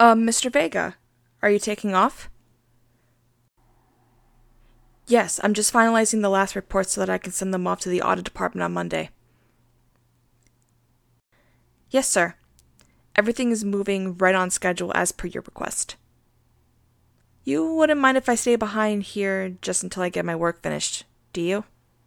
Mr. Vega, are you taking off? Yes, I'm just finalizing the last reports so that I can send them off to the audit department on Monday. Yes, sir. Everything is moving right on schedule as per your request. You wouldn't mind if I stay behind here just until I get my work finished, do you?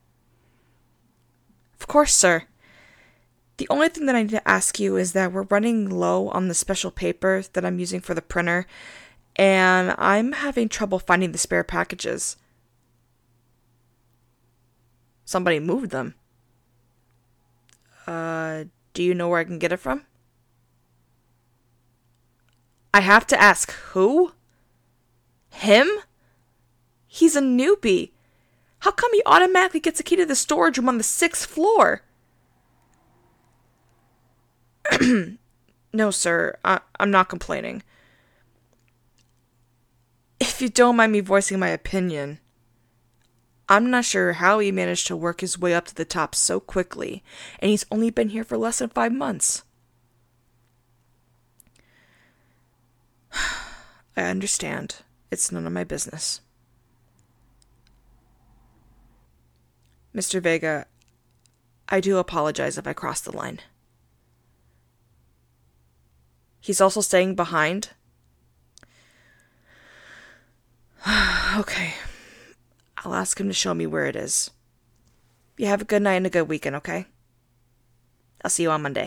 Of course, sir. The only thing that I need to ask you is that we're running low on the special paper that I'm using for the printer, and I'm having trouble finding the spare packages. Somebody moved them. Do you know where I can get it from? I have to ask who? Him? He's a newbie. How come he automatically gets a key to the storage room on the 6th floor? No, sir. I'm not complaining. If you don't mind me voicing my opinion, I'm not sure how he managed to work his way up to the top so quickly, and he's only been here for less than 5 months. I understand. It's none of my business. Mr. Vega, I do apologize if I crossed the line. He's also staying behind? Okay. I'll ask him to show me where it is. You have a good night and a good weekend, okay? I'll see you on Monday.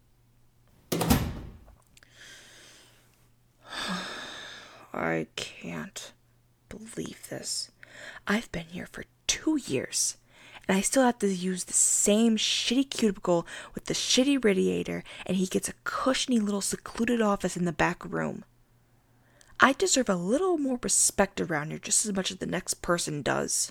I can't believe this. I've been here for 2 years, and I still have to use the same shitty cubicle with the shitty radiator, and he gets a cushiony little secluded office in the back room. I deserve a little more respect around here just as much as the next person does.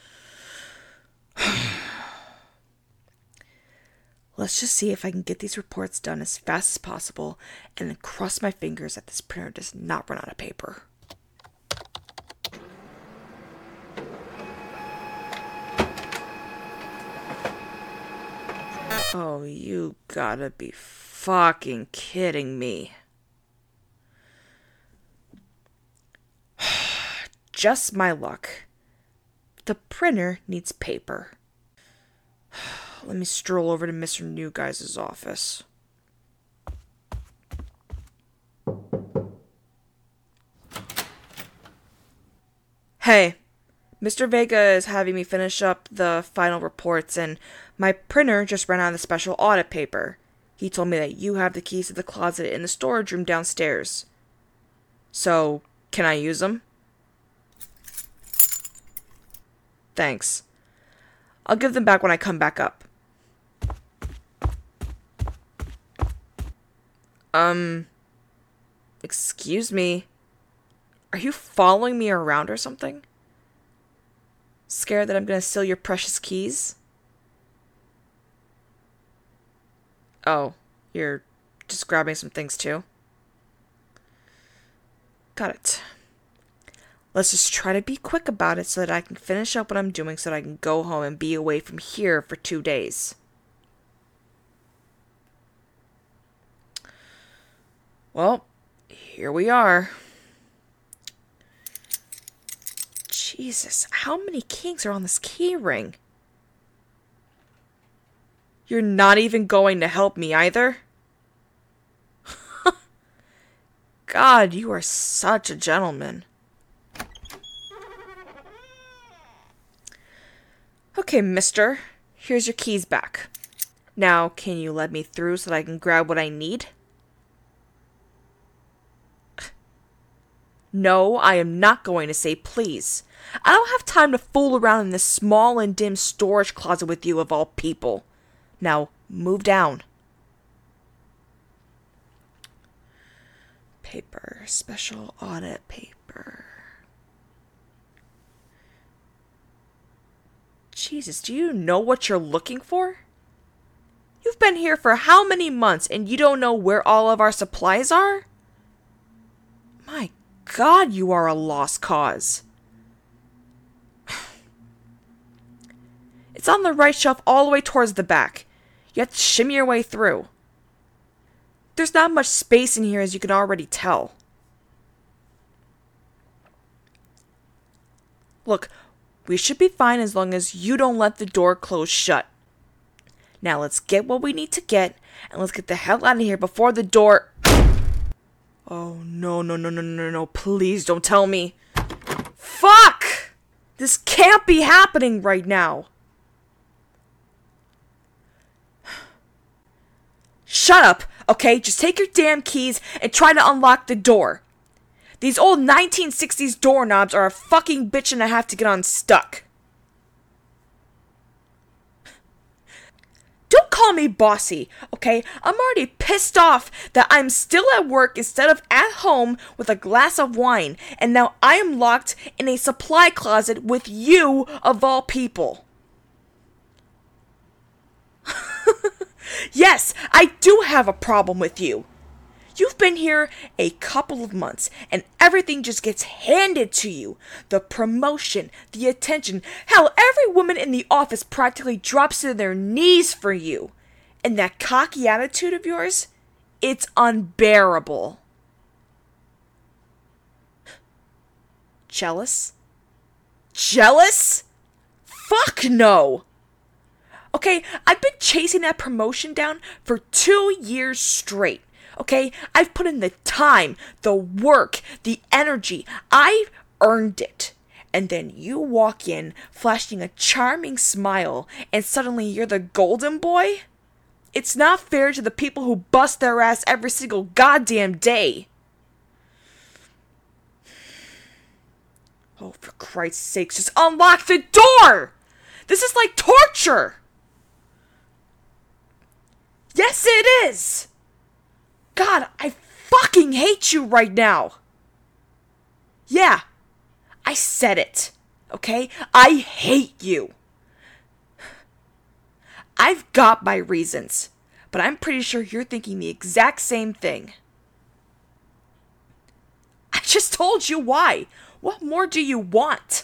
Let's just see if I can get these reports done as fast as possible and then cross my fingers that this printer does not run out of paper. Oh, you gotta be fucking kidding me. Just my luck. The printer needs paper. Let me stroll over to Mr. New Guy's office. Hey, Mr. Vega is having me finish up the final reports, and my printer just ran out of the special audit paper. He told me that you have the keys to the closet in the storage room downstairs. So, can I use them? Thanks. I'll give them back when I come back up. Excuse me. Are you following me around or something? Scared that I'm gonna steal your precious keys? Oh, you're just grabbing some things too? Got it. Let's just try to be quick about it so that I can finish up what I'm doing so that I can go home and be away from here for 2 days. Well, here we are. Jesus, how many kinks are on this key ring? You're not even going to help me either? God, you are such a gentleman. Okay, mister. Here's your keys back. Now, can you let me through so that I can grab what I need? No, I am not going to say please. I don't have time to fool around in this small and dim storage closet with you of all people. Now, move down. Paper. Special audit paper. Jesus, do you know what you're looking for? You've been here for how many months and you don't know where all of our supplies are? My God, you are a lost cause. It's on the right shelf all the way towards the back. You have to shimmy your way through. There's not much space in here, as you can already tell. Look, we should be fine as long as you don't let the door close shut. Now let's get what we need to get, and let's get the hell out of here before the door... Oh, no, please don't tell me. Fuck! This can't be happening right now. Shut up, okay? Just take your damn keys and try to unlock the door. These old 1960s doorknobs are a fucking bitch and I have to get unstuck. Don't call me bossy, okay? I'm already pissed off that I'm still at work instead of at home with a glass of wine, and now I am locked in a supply closet with you, of all people. Yes, I do have a problem with you. You've been here a couple of months, and everything just gets handed to you. The promotion, the attention, hell, every woman in the office practically drops to their knees for you. And that cocky attitude of yours, it's unbearable. Jealous? Jealous? Fuck no! Okay, I've been chasing that promotion down for 2 years straight. Okay, I've put in the time, the work, the energy. I've earned it. And then you walk in, flashing a charming smile, and suddenly you're the golden boy? It's not fair to the people who bust their ass every single goddamn day. Oh, for Christ's sakes, just unlock the door! This is like torture! Yes, it is! God, I fucking hate you right now. Yeah, I said it, okay? I hate you. I've got my reasons, but I'm pretty sure you're thinking the exact same thing. I just told you why. What more do you want?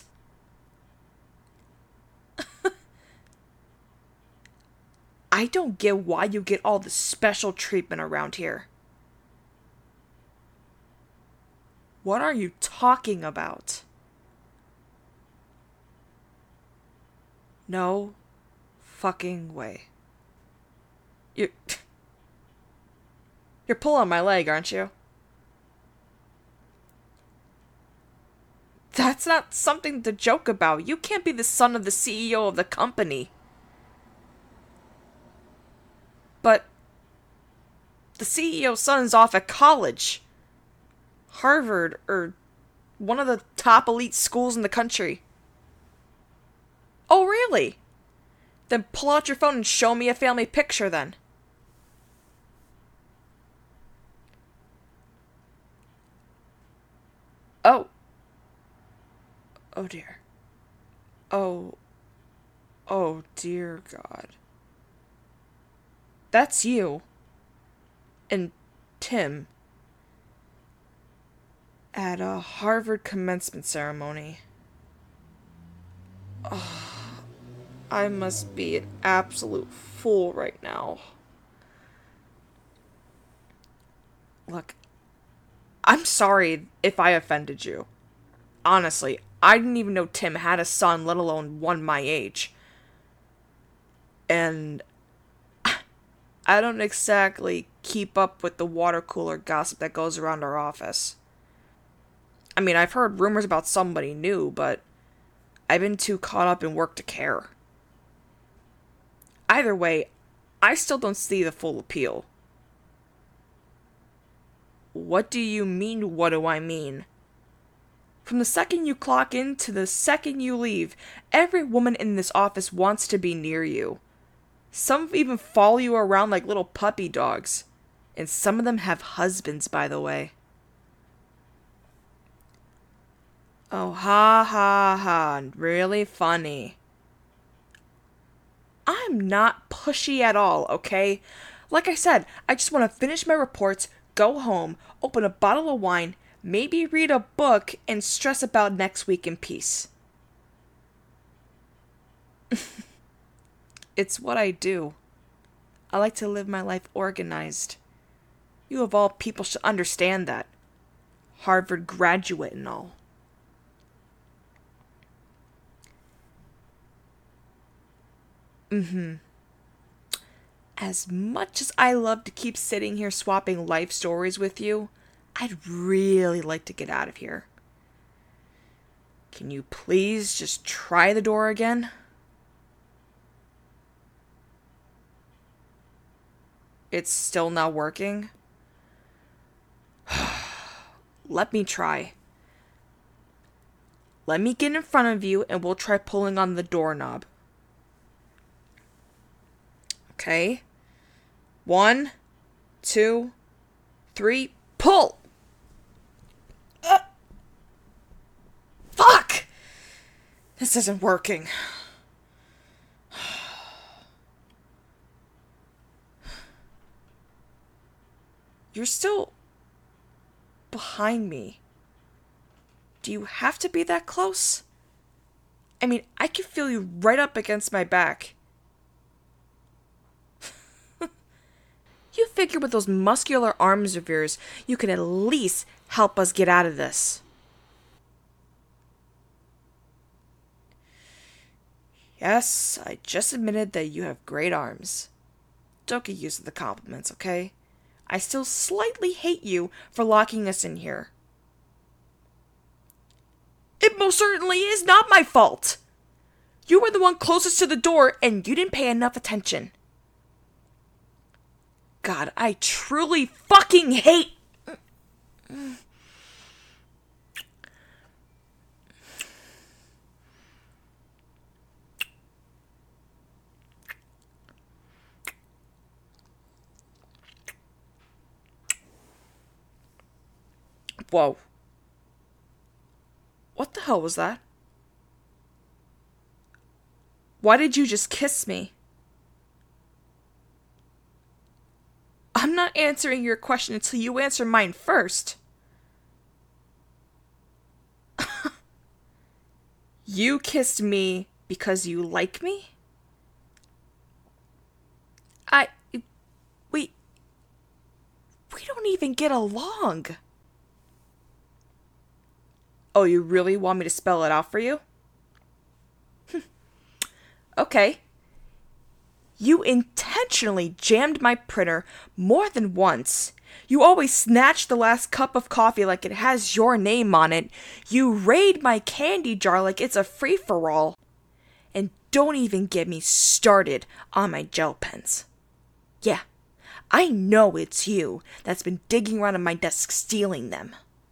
I don't get why you get all the special treatment around here. What are you talking about? No fucking way. You're pulling my leg, aren't you? That's not something to joke about. You can't be the son of the CEO of the company. But the CEO's son's off at college. Harvard, or one of the top elite schools in the country. Oh, really? Then pull out your phone and show me a family picture then. Oh. Oh dear. Oh. Oh dear God. That's you. And Tim. At a Harvard commencement ceremony. Oh, I must be an absolute fool right now. Look, I'm sorry if I offended you. Honestly, I didn't even know Tim had a son, let alone one my age. And I don't exactly keep up with the water cooler gossip that goes around our office. I mean, I've heard rumors about somebody new, but I've been too caught up in work to care. Either way, I still don't see the full appeal. What do you mean, what do I mean? From the second you clock in to the second you leave, every woman in this office wants to be near you. Some even follow you around like little puppy dogs. And some of them have husbands, by the way. Oh, ha ha ha, really funny. I'm not pushy at all, okay? Like I said, I just want to finish my reports, go home, open a bottle of wine, maybe read a book, and stress about next week in peace. It's what I do. I like to live my life organized. You of all people should understand that. Harvard graduate and all. As much as I love to keep sitting here swapping life stories with you, I'd really like to get out of here. Can you please just try the door again? It's still not working? Let me try. Let me get in front of you and we'll try pulling on the doorknob. Okay. 1, 2, 3, pull! Fuck! This isn't working. You're still behind me. Do you have to be that close? I mean, I can feel you right up against my back. You figure with those muscular arms of yours, you can at least help us get out of this. Yes, I just admitted that you have great arms. Don't get used to the compliments, okay? I still slightly hate you for locking us in here. It most certainly is not my fault. You were the one closest to the door and you didn't pay enough attention. God, I truly fucking hate... Whoa. What the hell was that? Why did you just kiss me? I'm not answering your question until you answer mine first. You kissed me because you like me? We don't even get along. Oh, you really want me to spell it out for you? Okay. You intentionally jammed my printer more than once. You always snatch the last cup of coffee like it has your name on it. You raid my candy jar like it's a free-for-all. And don't even get me started on my gel pens. Yeah, I know it's you that's been digging around on my desk stealing them.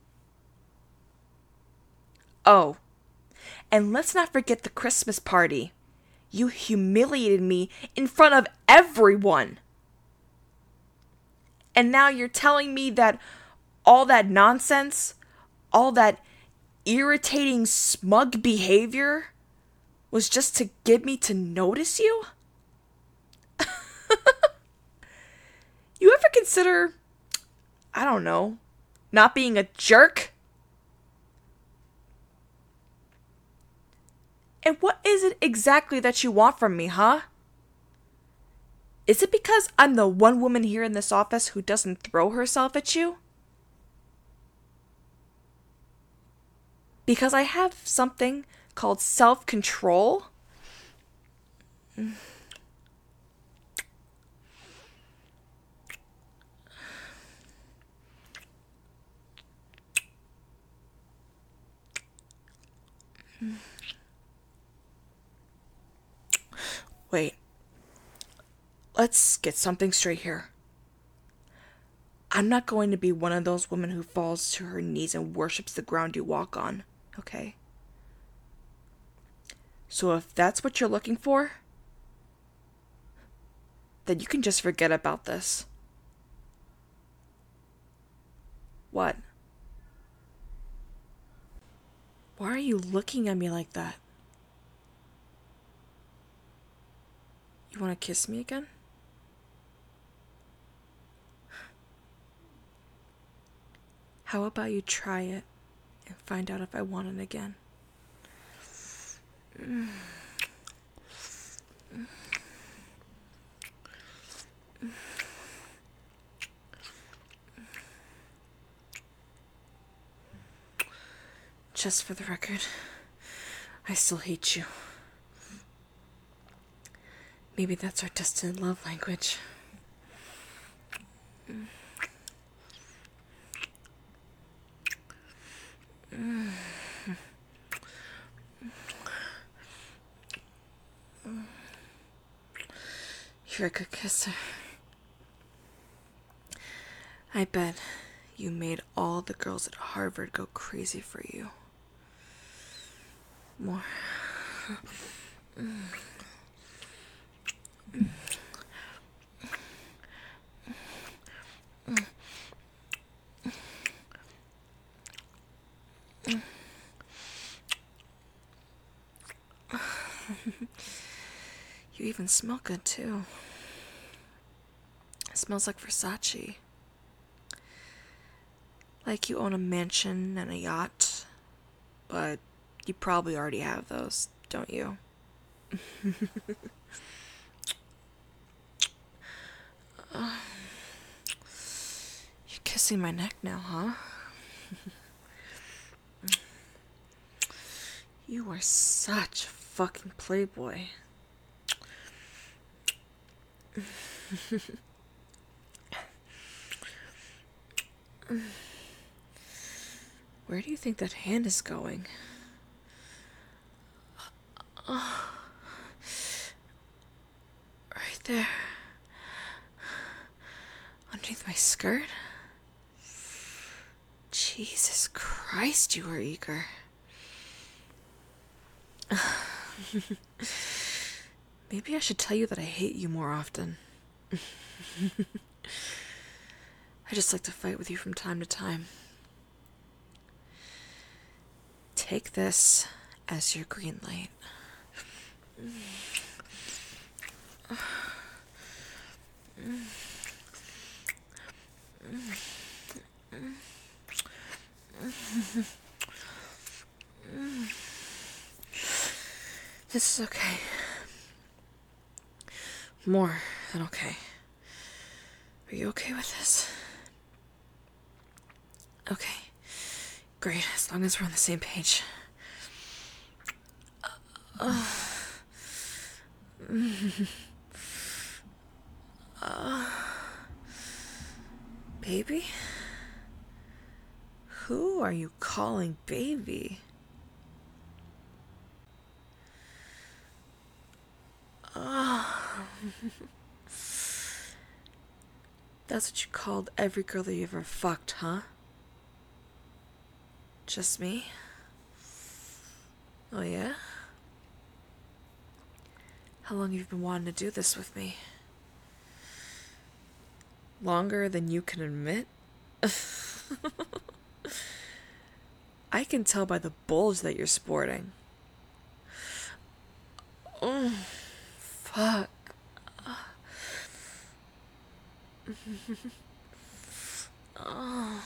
Oh, and let's not forget the Christmas party. You humiliated me in front of everyone. And now you're telling me that all that nonsense, all that irritating, smug behavior was just to get me to notice you? You ever consider, I don't know, not being a jerk? And what is it exactly that you want from me, huh? Is it because I'm the one woman here in this office who doesn't throw herself at you? Because I have something called self-control? Wait. Let's get something straight here. I'm not going to be one of those women who falls to her knees and worships the ground you walk on, okay? So if that's what you're looking for, then you can just forget about this. What? Why are you looking at me like that? You want to kiss me again? How about you try it and find out if I want it again? Just for the record, I still hate you. Maybe that's our destined love language. You're a good kisser. I bet you made all the girls at Harvard go crazy for you. More. You even smell good too. It smells like Versace. Like you own a mansion and a yacht, but you probably already have those, don't you? You're kissing my neck now, huh? You are such a fucking playboy. Where do you think that hand is going? Right there. Underneath my skirt? Jesus Christ, you are eager. Maybe I should tell you that I hate you more often. I just like to fight with you from time to time. Take this as your green light. This is okay. More than okay. Are you okay with this? Okay. Great, as long as we're on the same page. Baby? Who are you calling baby? That's what you called every girl that you ever fucked, huh? Just me? Oh yeah? How long have you been wanting to do this with me? Longer than you can admit? I can tell by the bulge that you're sporting. Oh, fuck. Oh,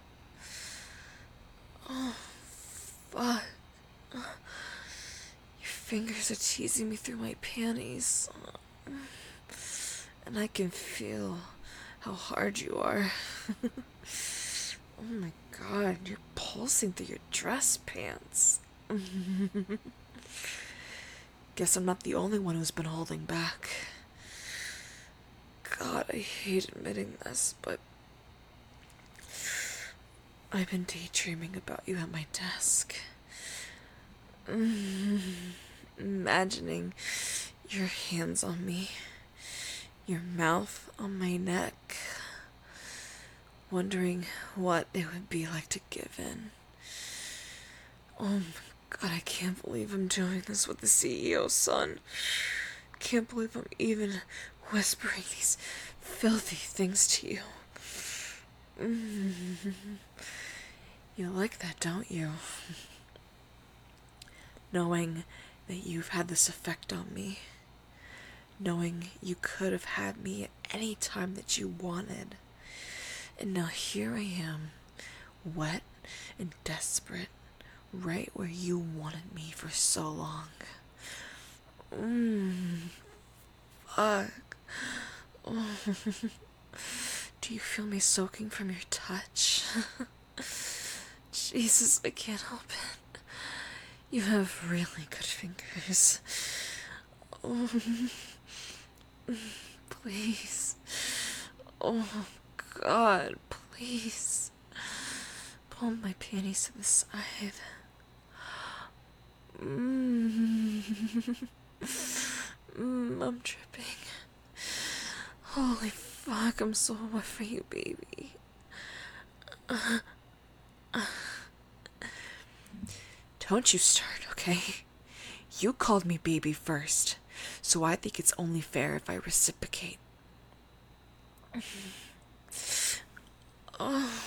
fuck. Your fingers are teasing me through my panties. And I can feel how hard you are. Oh my god, you're pulsing through your dress pants. Guess I'm not the only one who's been holding back. God, I hate admitting this, but I've been daydreaming about you at my desk. Imagining your hands on me, your mouth on my neck, wondering what it would be like to give in. Oh my god, I can't believe I'm doing this with the CEO's son. Can't believe I'm even whispering these filthy things to you. You like that, don't you? Knowing that you've had this effect on me. Knowing you could have had me at any time that you wanted. And now here I am, wet and desperate, right where you wanted me for so long. Fuck. Oh. Do you feel me soaking from your touch? Jesus, I can't help it. You have really good fingers. Oh, please. Oh, God, please. Pull my panties to the side. I'm tripping. Holy fuck, I'm so wet for you, baby. Don't you start, okay? You called me baby first, so I think it's only fair if I reciprocate. Oh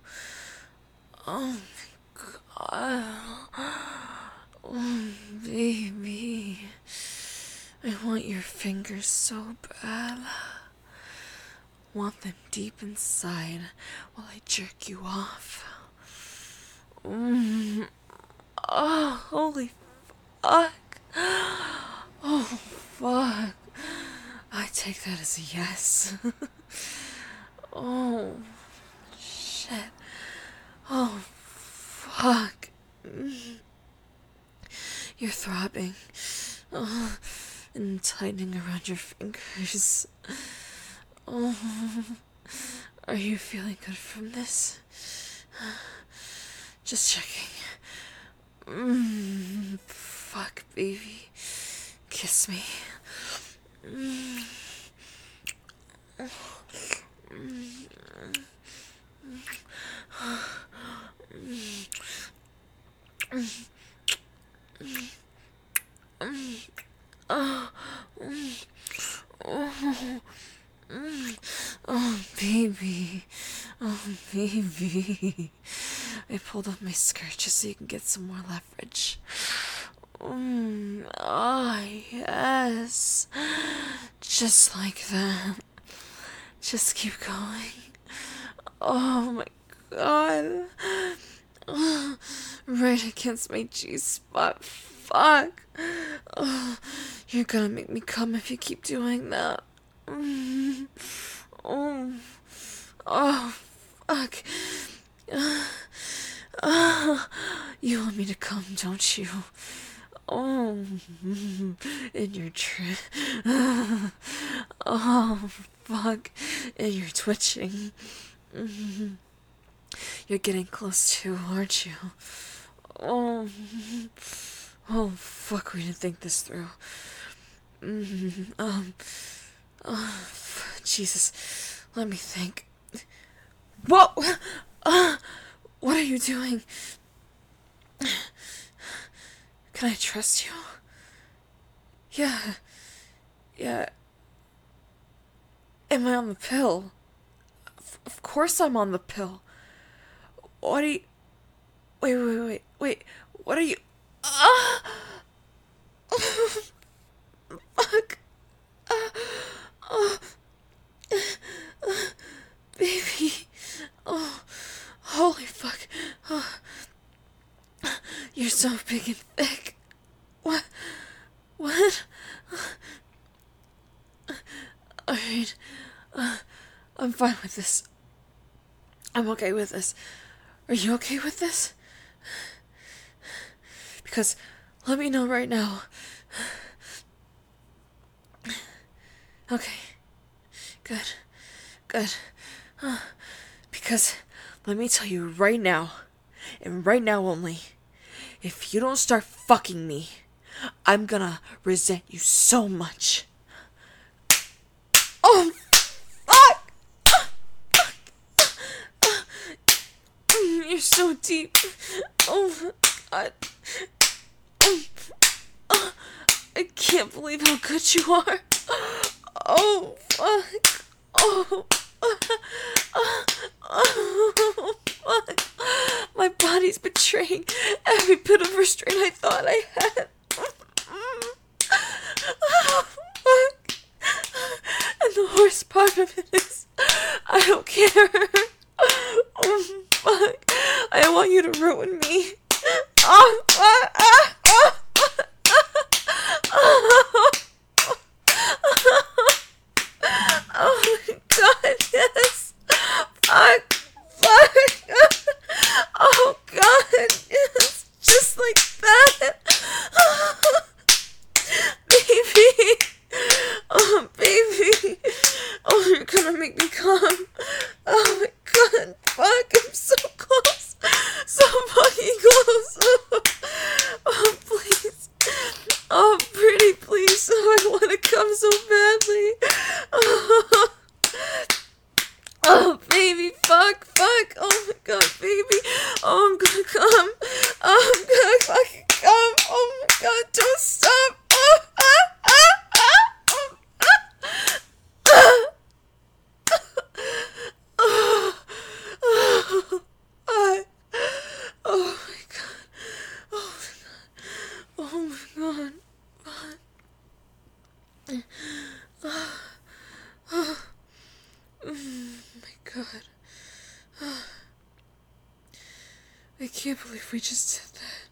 my god. Oh, baby. I want your fingers so bad. Want them deep inside while I jerk you off. Oh, holy fuck. Oh, fuck. I take that as a yes. Oh, shit. Oh, fuck. You're throbbing. Oh, and tightening around your fingers. Oh, are you feeling good from this? Just checking. Fuck, baby. Kiss me. Oh, baby. Oh, baby. I pulled up my skirt just so you can get some more leverage. Yes. Just like that. Just keep going. Oh my god. Right against my G-spot. Fuck. You're gonna make me come if you keep doing that. Oh, fuck. You want me to come, don't you? Oh, in your oh, fuck. And you're twitching. You're getting close too, aren't you? Oh, fuck, we didn't think this through. Jesus, let me think. Whoa! What are you doing? Can I trust you? Yeah. Am I on the pill? Of course I'm on the pill. What are you... Wait. What are you... Fuck. Baby. Oh, holy fuck. You're so big and thick. What? Alright. I'm fine with this. I'm okay with this. Are you okay with this? Because let me know right now. Okay. Good. Because let me tell you right now, and right now only, if you don't start fucking me, I'm gonna resent you so much. Oh, fuck! You're so deep. Oh, God. I can't believe how good you are. Oh, fuck. Oh, fuck. My body's betraying every bit of restraint I thought I had. Oh, fuck. And the worst part of it is, I don't care. Oh, fuck. I want you to ruin me. Oh, fuck. Oh my god, yes. Fuck. Oh god, yes. Just like that. God. I can't believe we just did that.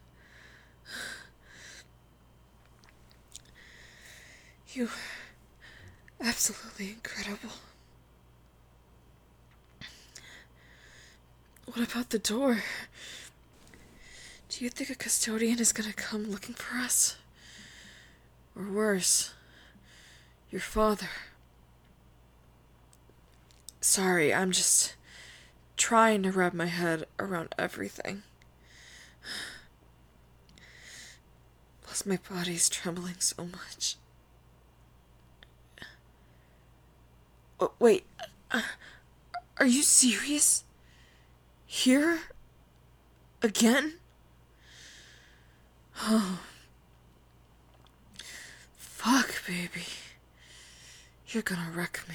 You were absolutely incredible. What about the door? Do you think a custodian is gonna come looking for us? Or worse, your father? Sorry, I'm just trying to wrap my head around everything. Plus, my body's trembling so much. Oh, wait, are you serious? Here? Again? Oh. Fuck, baby. You're gonna wreck me.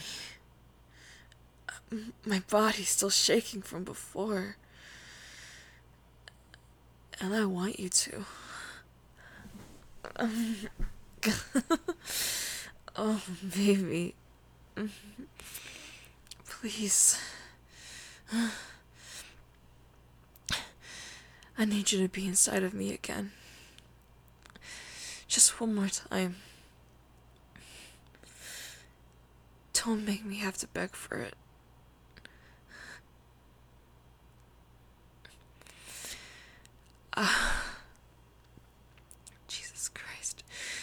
My body's still shaking from before. And I want you to. Oh, baby. Please. I need you to be inside of me again. Just one more time. Don't make me have to beg for it. Jesus Christ.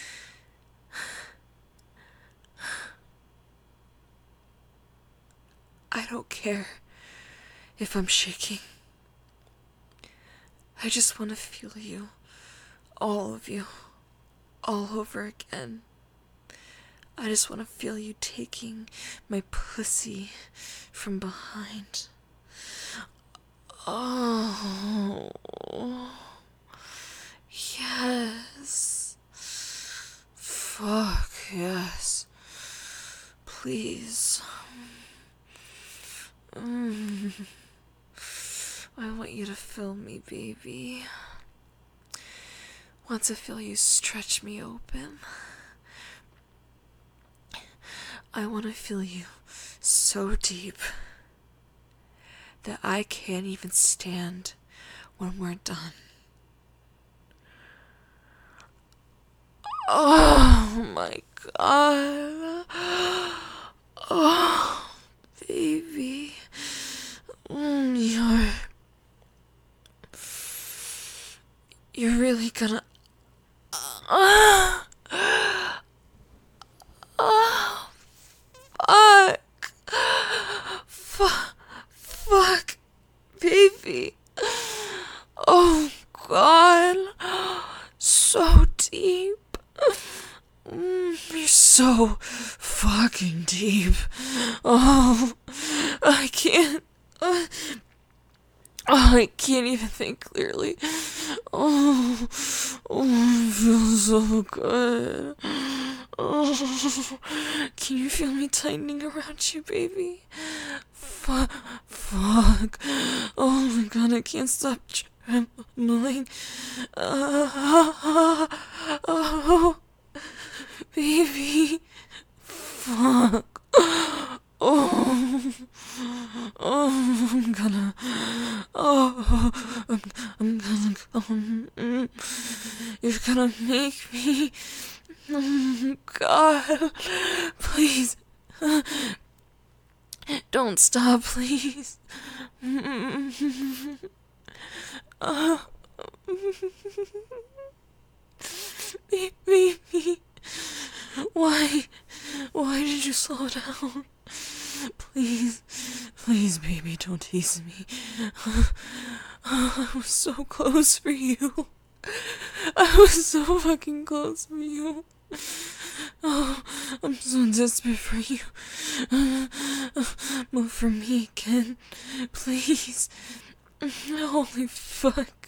I don't care if I'm shaking. I just want to feel you, all of you, all over again. I just want to feel you taking my pussy from behind. Oh, yes. Fuck, yes. Please. I want you to feel me, baby. Want to feel you stretch me open. I want to feel you so deep that I can't even stand when we're done. Oh my God. Oh, baby. You're really gonna. Fuck, baby. Oh, God. So deep. You're so fucking deep. Oh, I can't. I can't even think clearly. Oh, it feels so good. Oh, can you feel me tightening around you, baby? Fuck. Oh my God, I can't stop trembling. Oh, baby. Fuck. Oh, I'm gonna come. You're gonna make me. Oh, God, please. Don't stop, please. Baby, why did you slow down? Please, baby, don't tease me. I was so close for you. I was so fucking close for you. Oh, I'm so desperate for you. Move for me again, please. Holy fuck.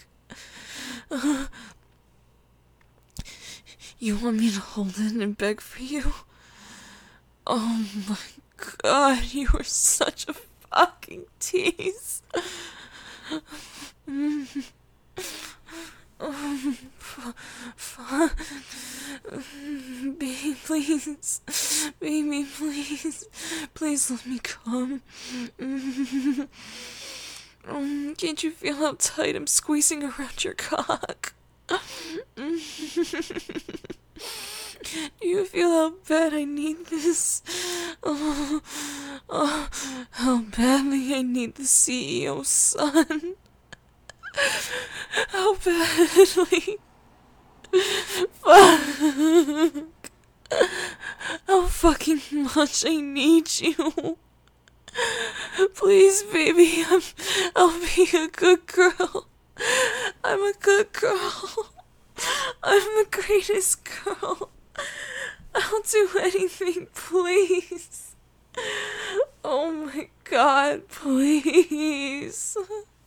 You want me to hold it and beg for you? Oh my God, you are such a fucking tease. Baby, please. Baby, please. Please let me come. Can't you feel how tight I'm squeezing around your cock? Do you feel how bad I need this? Oh, how badly I need the CEO's son. How badly. Fuck. How fucking much I need you. Please, baby, I'll be a good girl. I'm a good girl. I'm the greatest girl. I'll do anything, please. Oh my God, please.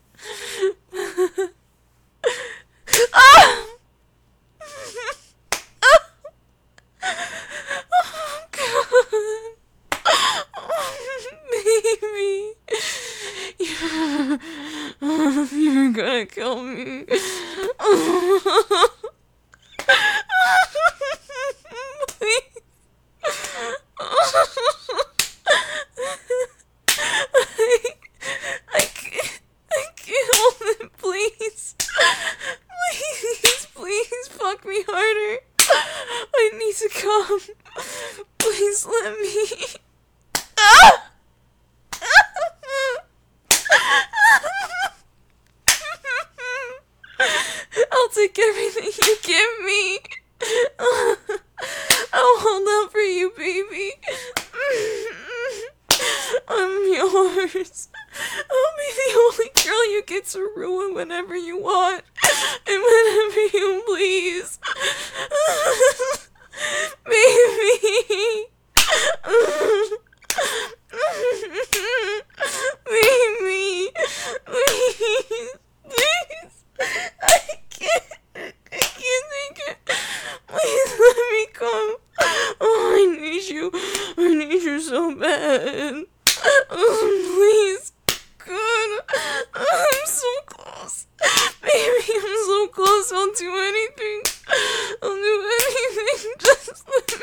Ah! Oh God. Baby. You're gonna kill me. Please. I can't hold it, please. Please, fuck me harder. I need to come. Please let me. Ah! I'll take everything you give me. I'll hold out for you, baby. I'm yours. I'll be the only girl you get to ruin whenever you want and whenever you please. Baby. Baby. Please. Please. I can't take it. Please let me come. Oh, I need you. I need you so bad. Please. God. I'm so close. Baby, I'm so close. I'll do anything. I'll do anything. Just let me.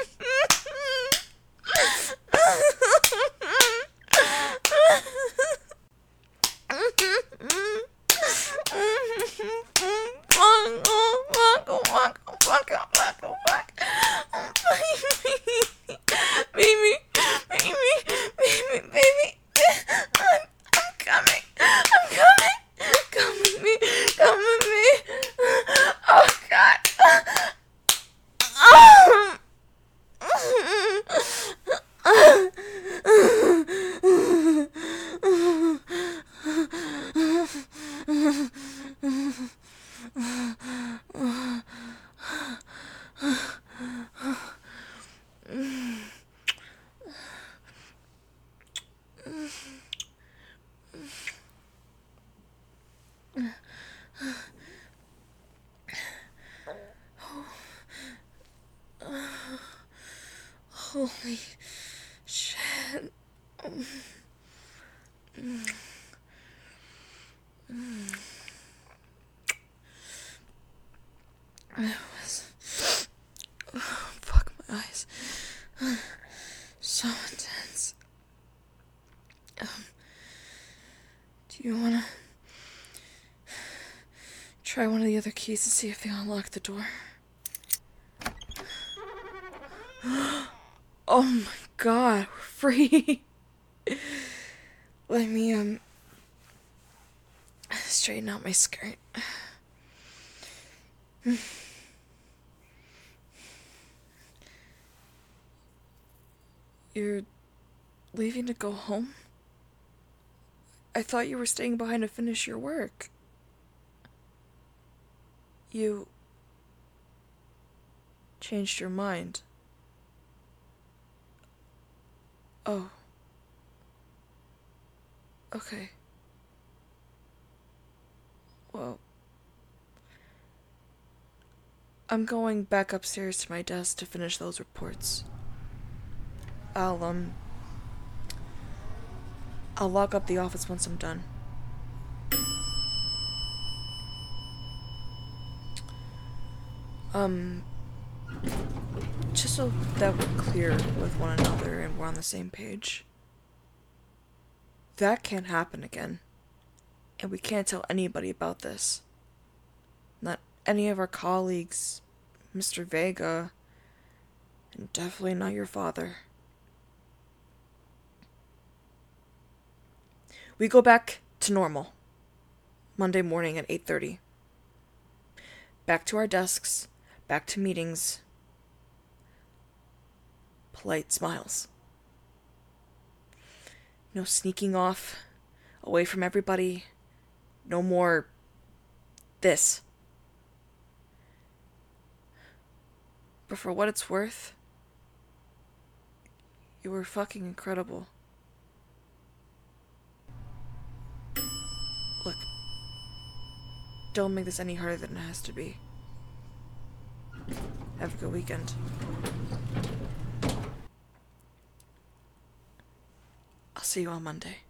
Baby, I'm coming. Come with me. Oh God. Holy shit. Fuck my eyes. So intense. Do you wanna try one of the other keys to see if they unlock the door? Oh my God, we're free. Let me straighten out my skirt. You're leaving to go home? I thought you were staying behind to finish your work. You changed your mind. Oh. Okay. Well, I'm going back upstairs to my desk to finish those reports. I'll lock up the office once I'm done. Um, just so that we're clear with one another and we're on the same page. That can't happen again. And we can't tell anybody about this. Not any of our colleagues, Mr. Vega, and definitely not your father. We go back to normal. Monday morning at 8:30. Back to our desks, back to meetings. Polite smiles. No sneaking off, away from everybody. No more this. But for what it's worth, you were fucking incredible. Look, don't make this any harder than it has to be. Have a good weekend. I'll see you on Monday.